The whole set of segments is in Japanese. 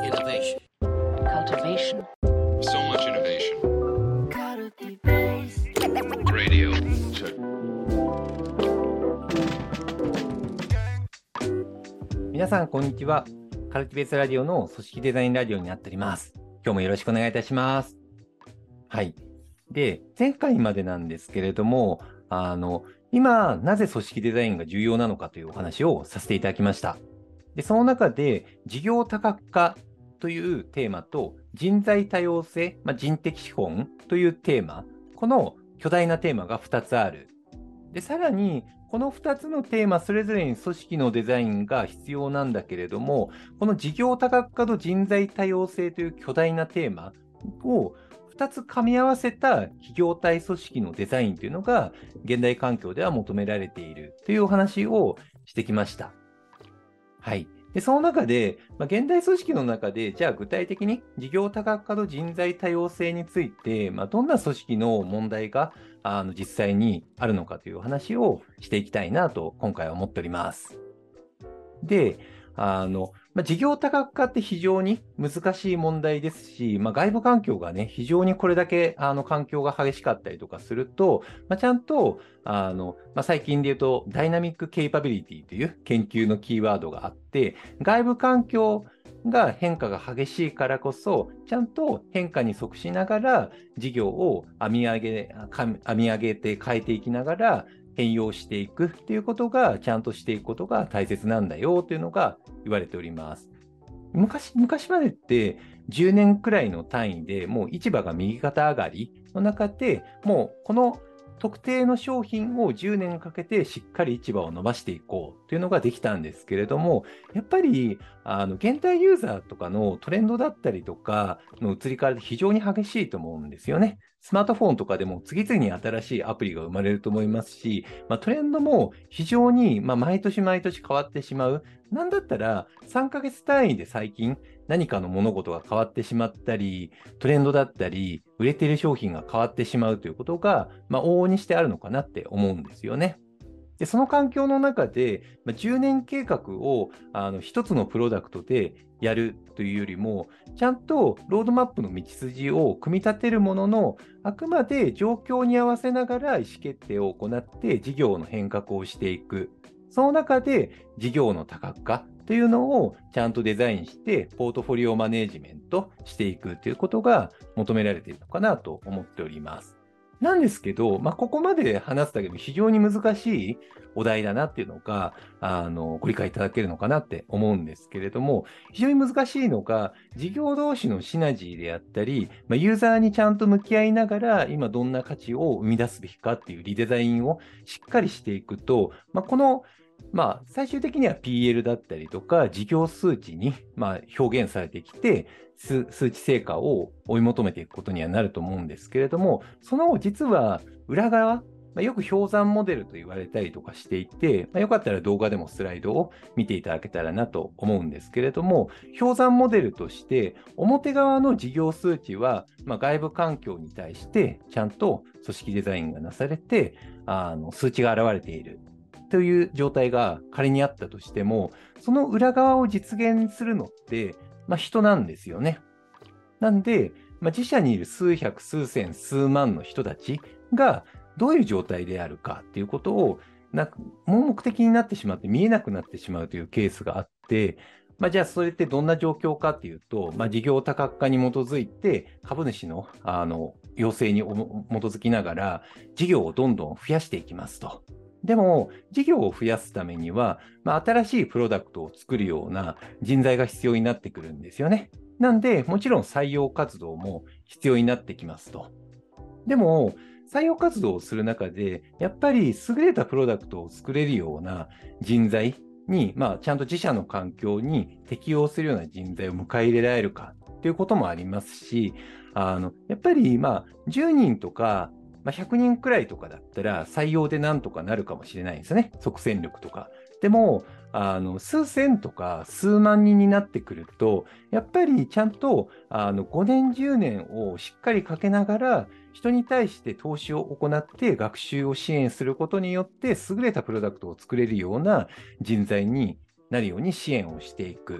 Innovation. Cultivation. So much innovation. Radio. Check. 皆さんこんにちは。カルティベースラジオの組織デザインラジオになっております。今日もよろしくお願いいたします。はい。で、前回までなんですけれども、今なぜ組織デザインが重要なのかというお話をさせていただきました。で、その中で事業多角化というテーマと人材多様性、人的資本というテーマ、この巨大なテーマが2つある。で、さらにこの2つのテーマそれぞれに組織のデザインが必要なんだけれども、この事業多角化と人材多様性という巨大なテーマを2つ噛み合わせた企業体組織のデザインというのが現代環境では求められているというお話をしてきました。はい。で、その中で、現代組織の中で、じゃあ具体的に事業多角化と人材多様性について、どんな組織の問題が実際にあるのかという話をしていきたいなと今回は思っております。で、事業多角化って非常に難しい問題ですし、外部環境がね、非常にこれだけ環境が激しかったりとかすると、ちゃんと最近で言うとダイナミックケイパビリティという研究のキーワードがあって、外部環境が変化が激しいからこそ、ちゃんと変化に即しながら事業を編み上げて変えていきながら変容していくっていうことがちゃんとしていくことが大切なんだよというのが言われております。昔までって10年くらいの単位でもう市場が右肩上がりの中でもうこの特定の商品を10年かけてしっかり市場を伸ばしていこうというのができたんですけれども、やっぱり現代ユーザーとかのトレンドだったりとかの移り変わりって非常に激しいと思うんですよね。スマートフォンとかでも次々に新しいアプリが生まれると思いますし、トレンドも非常に毎年毎年変わってしまう。なんだったら3ヶ月単位で最近何かの物事が変わってしまったり、トレンドだったり、売れている商品が変わってしまうということが、往々にしてあるのかなって思うんですよね。で、その環境の中で、10年計画を一つのプロダクトでやるというよりも、ちゃんとロードマップの道筋を組み立てるものの、あくまで状況に合わせながら意思決定を行って事業の変革をしていく。その中で事業の多角化というのをちゃんとデザインして、ポートフォリオマネージメントしていくということが求められているのかなと思っております。なんですけど、ここまで話すだけで非常に難しいお題だなっていうのが、ご理解いただけるのかなって思うんですけれども、非常に難しいのが、事業同士のシナジーであったり、ユーザーにちゃんと向き合いながら、今どんな価値を生み出すべきかっていうリデザインをしっかりしていくと、この最終的には PL だったりとか、事業数値に表現されてきて、数値成果を追い求めていくことにはなると思うんですけれども、その実は裏側、よく氷山モデルと言われたりとかしていて、よかったら動画でもスライドを見ていただけたらなと思うんですけれども、氷山モデルとして表側の事業数値は、外部環境に対してちゃんと組織デザインがなされて、数値が現れているという状態が仮にあったとしても、その裏側を実現するのって、人なんですよね。なんで、自社にいる数百、数千、数万の人たちがどういう状態であるかっていうことを盲目的になってしまって見えなくなってしまうというケースがあって、じゃあそれってどんな状況かっていうと、事業多角化に基づいて株主の要請に基づきながら事業をどんどん増やしていきますと。でも、事業を増やすためには、新しいプロダクトを作るような人材が必要になってくるんですよね。なんで、もちろん採用活動も必要になってきますと。でも、採用活動をする中で、やっぱり優れたプロダクトを作れるような人材に、ちゃんと自社の環境に適応するような人材を迎え入れられるかということもありますし、やっぱり10人とか、100人くらいとかだったら採用でなんとかなるかもしれないんですね。即戦力とか。でも、数千とか数万人になってくると、やっぱりちゃんと5年、10年をしっかりかけながら、人に対して投資を行って学習を支援することによって、優れたプロダクトを作れるような人材になるように支援をしていく。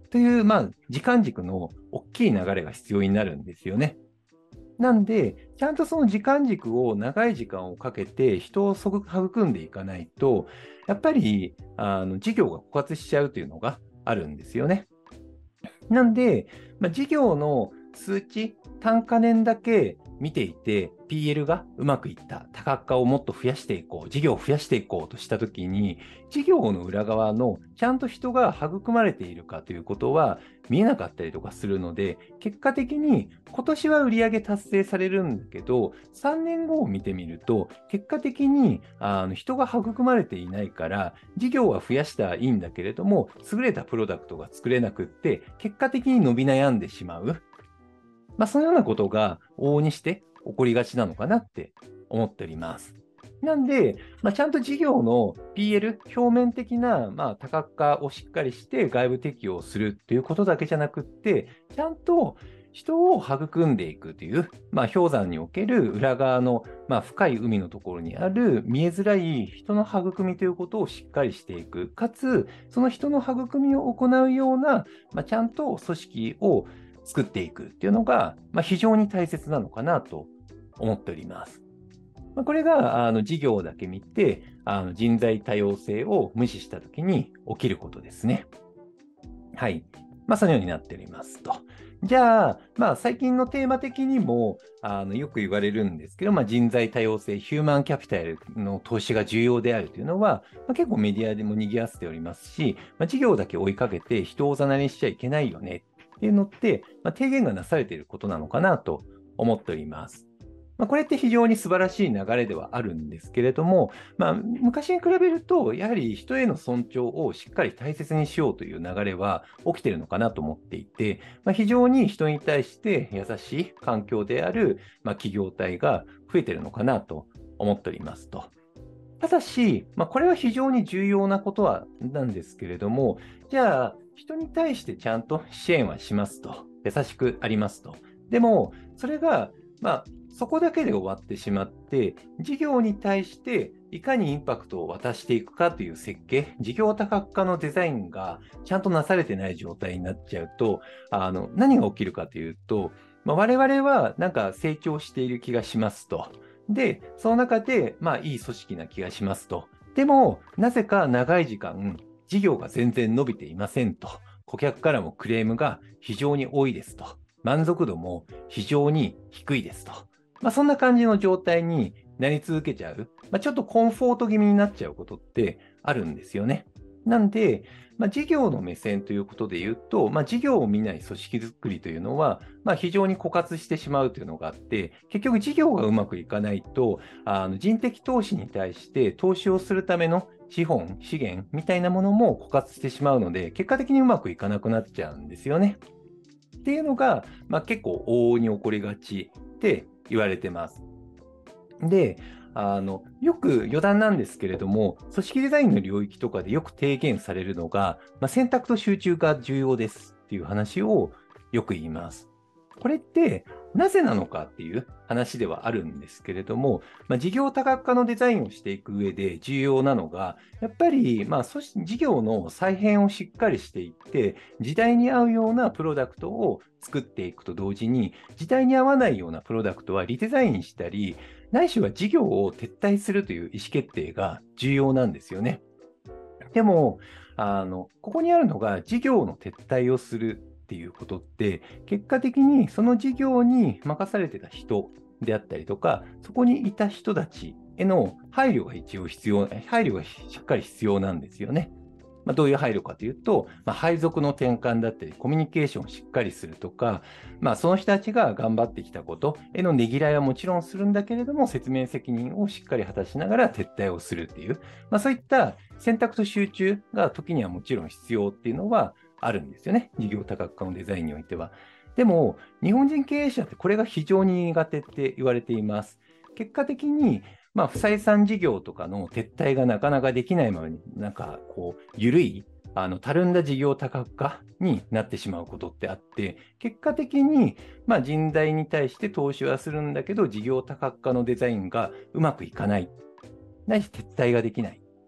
という、時間軸の大きい流れが必要になるんですよね。なんで、ちゃんとその時間軸を長い時間をかけて人を育んでいかないと、やっぱり事業が枯渇しちゃうというのがあるんですよね。なんで、事業の数値、単価年だけ見ていて、PL がうまくいった、多角化をもっと増やしていこう、事業を増やしていこうとしたときに、事業の裏側のちゃんと人が育まれているかということは見えなかったりとかするので、結果的に今年は売上達成されるんだけど、3年後を見てみると、結果的に人が育まれていないから、事業は増やしたらいいんだけれども、優れたプロダクトが作れなくって、結果的に伸び悩んでしまう。そのようなことが往々にして起こりがちなのかなって思っております。なんで、ちゃんと事業の PL、表面的な、多角化をしっかりして外部適用するっていうことだけじゃなくって、ちゃんと人を育んでいくという、氷山における裏側の、深い海のところにある見えづらい人の育みということをしっかりしていく。かつ、その人の育みを行うような、ちゃんと組織を作っていくっていうのが、非常に大切なのかなと思っております。これが事業だけ見て人材多様性を無視したときに起きることですね。はい。そのようになっておりますと。じゃあ、最近のテーマ的にもよく言われるんですけど、人材多様性、ヒューマンキャピタルの投資が重要であるというのは、結構メディアでも賑わせておりますし、事業だけ追いかけて人をおざなりにしちゃいけないよねっていうのって、提言がなされていることなのかなと思っております。これって非常に素晴らしい流れではあるんですけれども、昔に比べると、やはり人への尊重をしっかり大切にしようという流れは起きているのかなと思っていて、非常に人に対して優しい環境である、企業体が増えているのかなと思っておりますと。ただし、これは非常に重要なことなんですけれども、じゃあ、人に対してちゃんと支援はしますと。優しくありますと。でも、それが、そこだけで終わってしまって、事業に対していかにインパクトを渡していくかという設計、事業多角化のデザインがちゃんとなされてない状態になっちゃうと、何が起きるかというと、我々はなんか成長している気がしますと。で、その中で、いい組織な気がしますと。でも、なぜか長い時間、事業が全然伸びていませんと。顧客からもクレームが非常に多いですと。満足度も非常に低いですと。そんな感じの状態になり続けちゃう。ちょっとコンフォート気味になっちゃうことってあるんですよね。なんで、事業の目線ということで言うと、事業を見ない組織づくりというのは、非常に枯渇してしまうというのがあって、結局事業がうまくいかないと、人的投資に対して投資をするための資本、資源みたいなものも枯渇してしまうので、結果的にうまくいかなくなっちゃうんですよね。っていうのが、結構往々に起こりがちって言われてます。で、よく余談なんですけれども、組織デザインの領域とかでよく提言されるのが、選択と集中が重要ですっていう話をよく言います。これってなぜなのかっていう話ではあるんですけれども、事業多角化のデザインをしていく上で重要なのが、やっぱり事業の再編をしっかりしていって、時代に合うようなプロダクトを作っていくと同時に、時代に合わないようなプロダクトはリデザインしたり、ないしは事業を撤退するという意思決定が重要なんですよね。でも、ここにあるのが事業の撤退をするっていうことって、結果的にその事業に任されてた人であったりとか、そこにいた人たちへの配慮が配慮がしっかり必要なんですよね。どういう配慮かというと、配属の転換だったり、コミュニケーションをしっかりするとか、その人たちが頑張ってきたことへのねぎらいはもちろんするんだけれども、説明責任をしっかり果たしながら撤退をするっていう、そういった選択と集中が時にはもちろん必要っていうのはあるんですよね。事業多角化のデザインにおいては。でも、日本人経営者ってこれが非常に苦手って言われています。結果的に、不採算事業とかの撤退がなかなかできないままに、緩い、たるんだ事業多角化になってしまうことってあって、結果的に、人材に対して投資はするんだけど、事業多角化のデザインがうまくいかない。ないし撤退ができない。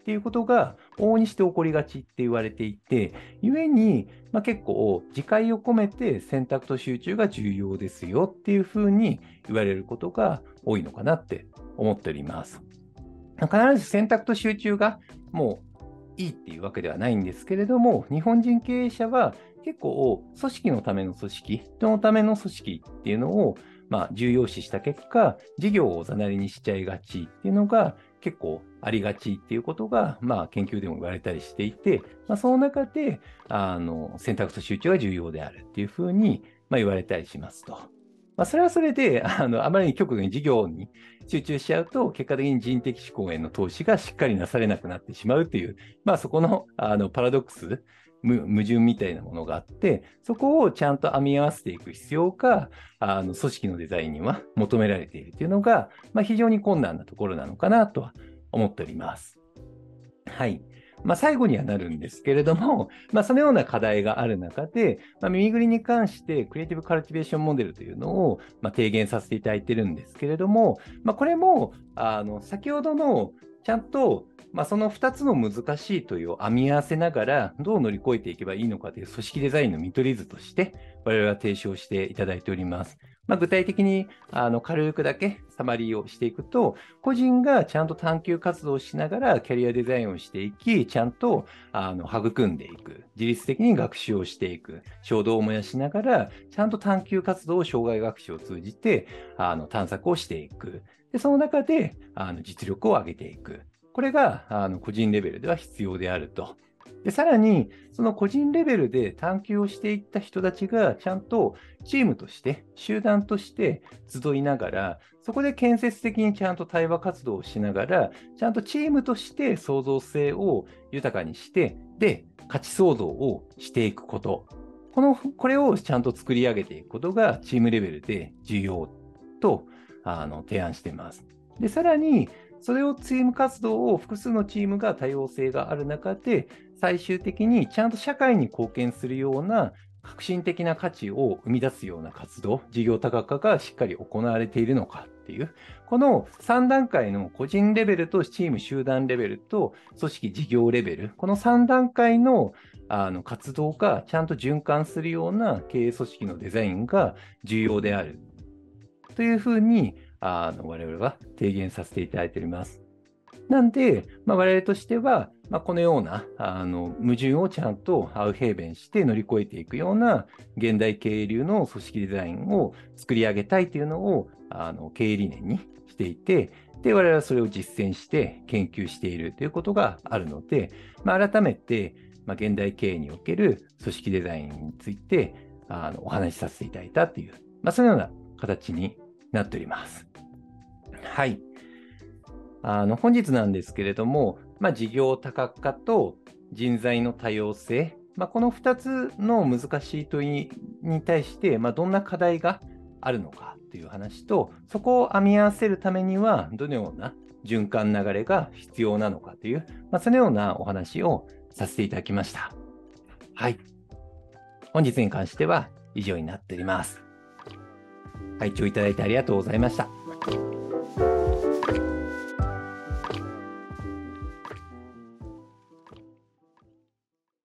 っていうことが往々にして起こりがちって言われていて、故に、結構自戒を込めて選択と集中が重要ですよっていうふうに言われることが多いのかなって思っております。必ず選択と集中がもういいっていうわけではないんですけれども、日本人経営者は結構組織のための組織、人のための組織っていうのを重要視した結果、事業をおざなりにしちゃいがちっていうのが結構ありがちっていうことが、研究でも言われたりしていて、その中で選択と集中が重要であるっていうふうに言われたりしますと。それはそれであまりに極度に事業に集中しちゃうと、結果的に人的思考への投資がしっかりなされなくなってしまうという、そこのパラドックス、矛盾みたいなものがあって、そこをちゃんと編み合わせていく必要が、組織のデザインには求められているというのが、非常に困難なところなのかなとは思っております。はい。最後にはなるんですけれども、そのような課題がある中で、耳ぐりに関してクリエイティブカルティベーションモデルというのを、提言させていただいているんですけれども、これも先ほどのちゃんと、その2つの難しい問いを編み合わせながら、どう乗り越えていけばいいのかという組織デザインの見取り図として、我々は提唱していただいております。具体的に軽くだけサマリーをしていくと、個人がちゃんと探求活動をしながらキャリアデザインをしていき、ちゃんと育んでいく、自律的に学習をしていく、衝動を燃やしながら、ちゃんと探求活動を生涯学習を通じて探索をしていく。でその中で実力を上げていく。これが個人レベルでは必要であると。でさらに、その個人レベルで探求をしていった人たちが、ちゃんとチームとして、集団として集いながら、そこで建設的にちゃんと対話活動をしながら、ちゃんとチームとして創造性を豊かにして、で、価値創造をしていくこと。これをちゃんと作り上げていくことが、チームレベルで重要と提案しています。で、さらに、それをチーム活動を複数のチームが多様性がある中で、最終的にちゃんと社会に貢献するような革新的な価値を生み出すような活動、事業多角化がしっかり行われているのかっていう、この3段階の個人レベルとチーム集団レベルと組織事業レベル、この3段階の活動がちゃんと循環するような経営組織のデザインが重要であるというふうに我々は提言させていただいております。なんで、我々としては、このような矛盾をちゃんとアウヘーベンして乗り越えていくような現代経営流の組織デザインを作り上げたいというのを経営理念にしていて、で、我々はそれを実践して研究しているということがあるので、改めて、現代経営における組織デザインについてお話しさせていただいたという、そのような形になっております。はい。本日なんですけれども、事業多角化と人材の多様性、この2つの難しい問いに対して、どんな課題があるのかという話と、そこを編み合わせるためには、どのような循環流れが必要なのかという、そのようなお話をさせていただきました。はい。本日に関しては以上になっております。拝聴いただいてありがとうございました。